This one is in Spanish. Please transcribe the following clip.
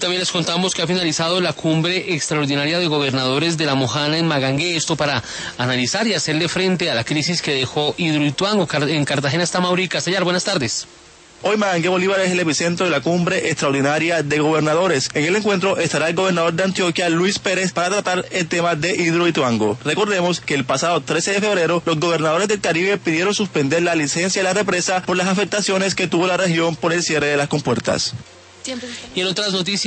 también les contamos que ha finalizado la cumbre extraordinaria de gobernadores de la Mojana en Magangué, esto para analizar y hacerle frente a la crisis que dejó Hidroituango. En Cartagena está Mauri Castellar, buenas tardes. Hoy Magangué Bolívar es el epicentro de la cumbre extraordinaria de gobernadores. En el encuentro estará el gobernador de Antioquia, Luis Pérez, para tratar el tema de Hidroituango. Recordemos que el pasado 13 de febrero los gobernadores del Caribe pidieron suspender la licencia de la represa por las afectaciones que tuvo la región por el cierre de las compuertas. Y en otras noticias